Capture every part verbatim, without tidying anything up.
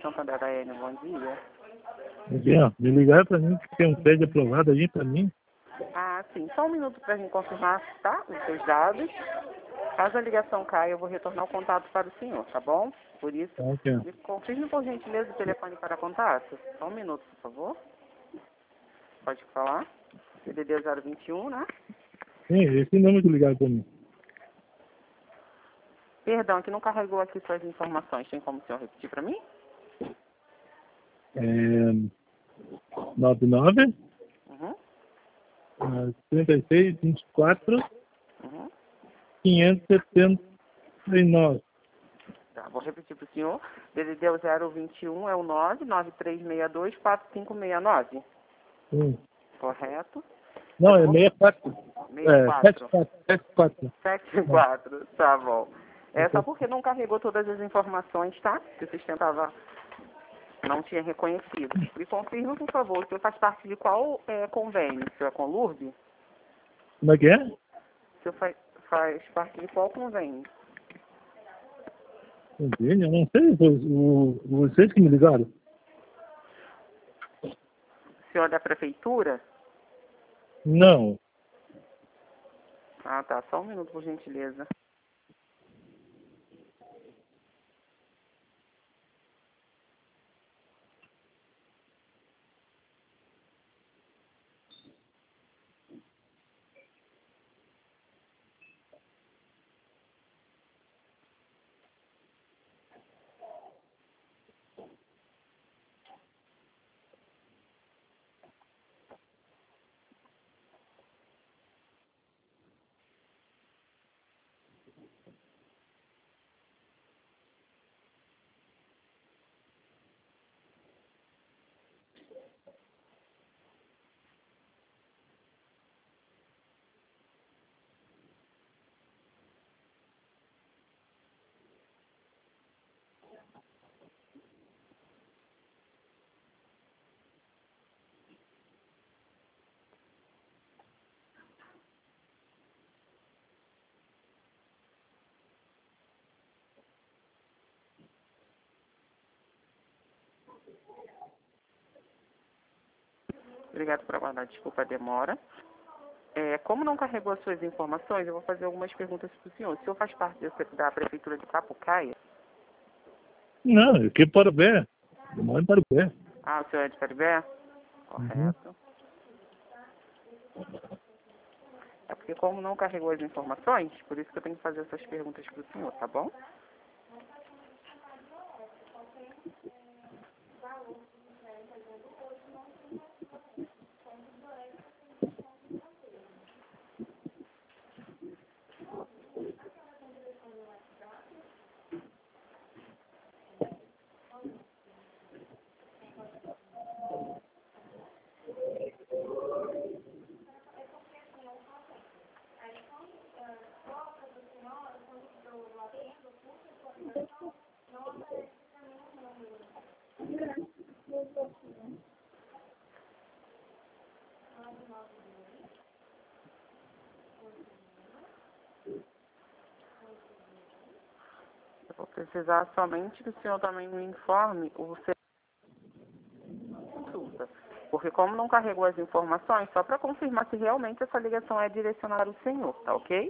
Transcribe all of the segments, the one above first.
Santander A N, bom dia. Bem, me ligaram para mim que tem um crédito aprovado aí para mim. Ah, sim. Só um minuto para mim confirmar, tá? Os seus dados. Caso a ligação caia, eu vou retornar o contato para o senhor, tá bom? Por isso, Ok. me confirme por gentileza o telefone para contato. Só um minuto, por favor. Pode falar. C D D zero vinte e um, né? Sim, esse número que ligaram para mim. Perdão, que não carregou aqui suas informações. Tem como o senhor repetir para mim? É nove nove, Uhum. trinta e seis, vinte e quatro, Uhum. quinhentos e setenta e nove. Tá, vou repetir para o senhor. C D D zero vinte e um é o nove nove três seis dois quatro cinco seis nove. Sim. Correto? Não, Eu é vou... sessenta e quatro. É, sessenta e quatro. setenta e quatro. sete quatro, tá bom. É só Ok. porque não carregou todas as informações, tá? Que o sistema tava, não tinha reconhecido. Me confirma, por favor, o senhor faz parte de qual é, convênio? O senhor é com o Lourdes? Como é que é? O senhor faz, faz parte de qual convênio? Entendi, eu não sei, foi o- vocês que me ligaram. O senhor é da prefeitura? Não. Ah, tá. Só um minuto, por gentileza. Obrigado por aguardar. Desculpa a demora. É, como não carregou as suas informações, eu vou fazer algumas perguntas para o senhor. O senhor faz parte da da prefeitura de Capucaia? Não, eu quero para o pé. Eu moro em Parubé. Ah, o senhor é de Caribé? Uhum. Correto. É porque como não carregou as informações, por isso que eu tenho que fazer essas perguntas para o senhor, tá bom? Eu vou precisar somente que o senhor também me informe o seu consulta. Porque como não carregou as informações, só para confirmar se realmente essa ligação é direcionada ao senhor, tá ok?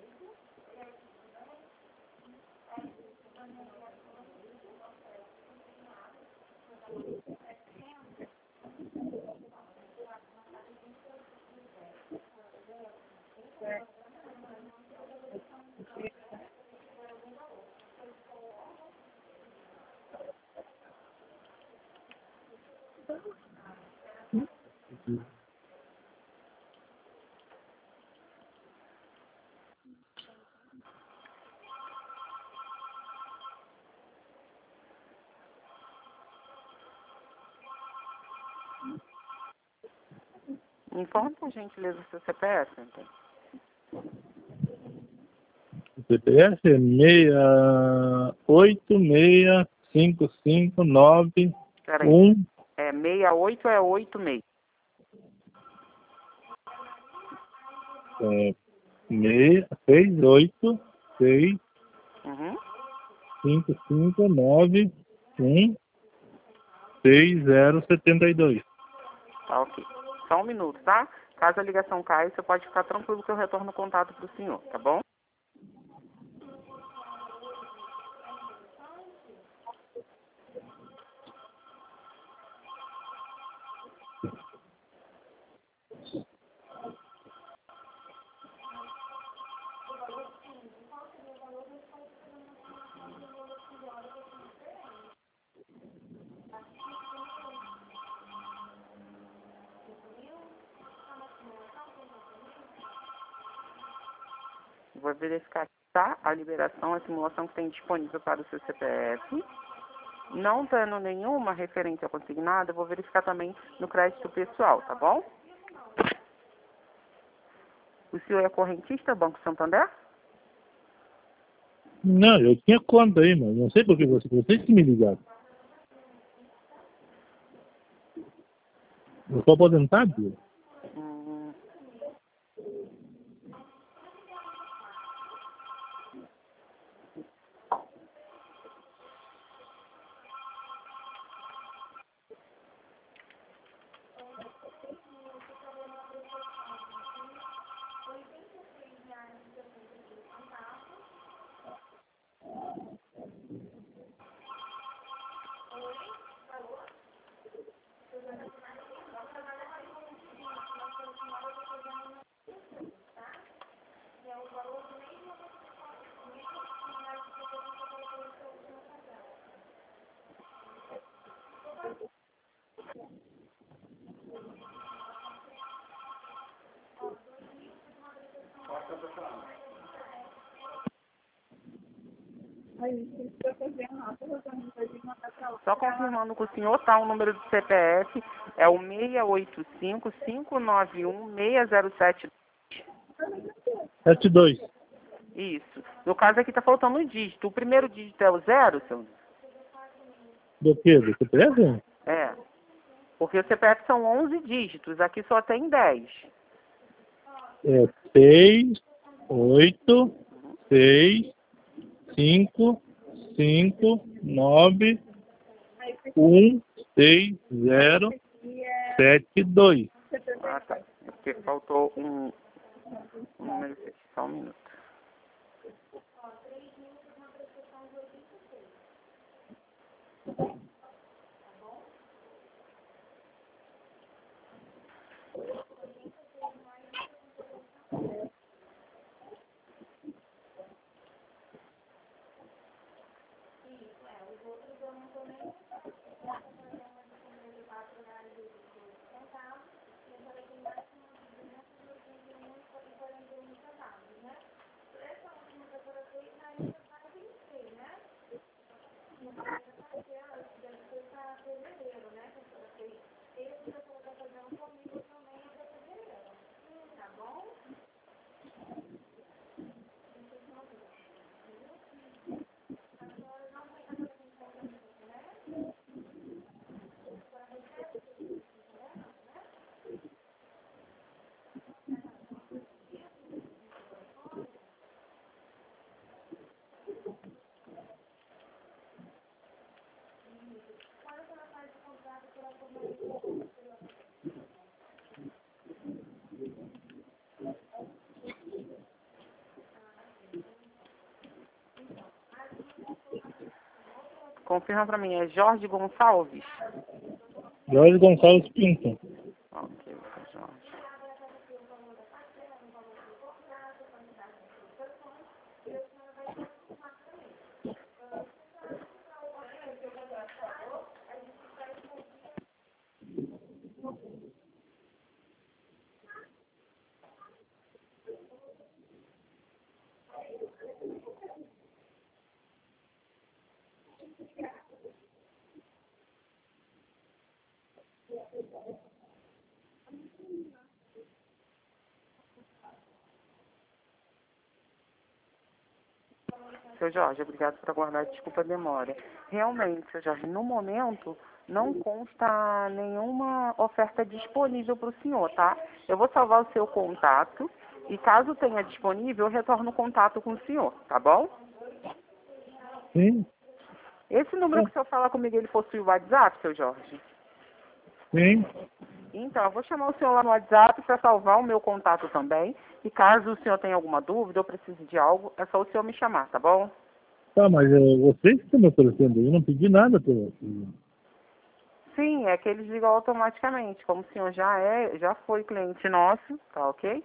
Me informe, por gentileza, o seu C P F, então. O C P F é seis oito seis cinco cinco nove Peraí, um. é sessenta e oito ou é oitenta e seis? É, seis oito seis Uhum. cinco cinco nove um seis zero sete dois. Tá, ok. Só um minuto, tá? Caso a ligação caia, você pode ficar tranquilo que eu retorno o contato para o senhor, tá bom? Vou verificar aqui, tá? A liberação, a simulação que tem disponível para o seu C P F. Não tendo nenhuma referência consignada, eu vou verificar também no crédito pessoal, tá bom? O senhor é correntista, Banco Santander? Não, eu tinha conta aí, mas não sei por que você, vocês que me ligaram. Eu sou aposentado. Hum, Só confirmando com o senhor, tá? O número do C P F é o seis oito cinco, cinco nove um, seis zero sete. sete dois. Isso. No caso aqui tá faltando um dígito. O primeiro dígito é o zero, seu? Do que? Do C P F? É. Porque o C P F são onze dígitos, aqui só tem dez. É seis, oito, seis, cinco, cinco, nove, um, seis, zero, sete, dois. Ah, tá. É porque faltou um, um número aqui. Só um minuto. Confirma pra mim, é Jorge Gonçalves? Jorge Gonçalves Pinto. Ok, Jorge. Seu Jorge, obrigado por aguardar, desculpa a demora. Realmente, seu Jorge, no momento não consta nenhuma oferta disponível para o senhor, tá? Eu vou salvar o seu contato e caso tenha disponível, eu retorno o contato com o senhor, tá bom? Sim. Esse número que o senhor fala comigo, ele possui o WhatsApp, seu Jorge? Sim. Então, eu vou chamar o senhor lá no WhatsApp para salvar o meu contato também. E caso o senhor tenha alguma dúvida ou precise de algo, é só o senhor me chamar, tá bom? Tá, mas é você que está me oferecendo. Eu não pedi nada para você. Sim, é que eles ligam automaticamente. Como o senhor já é, já foi cliente nosso, tá ok?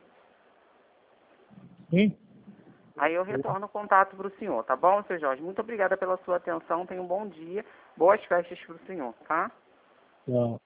Sim. Aí eu retorno o contato para o senhor, tá bom, seu Jorge? Muito obrigada pela sua atenção. Tenha um bom dia. Boas festas para o senhor, tá? Tá.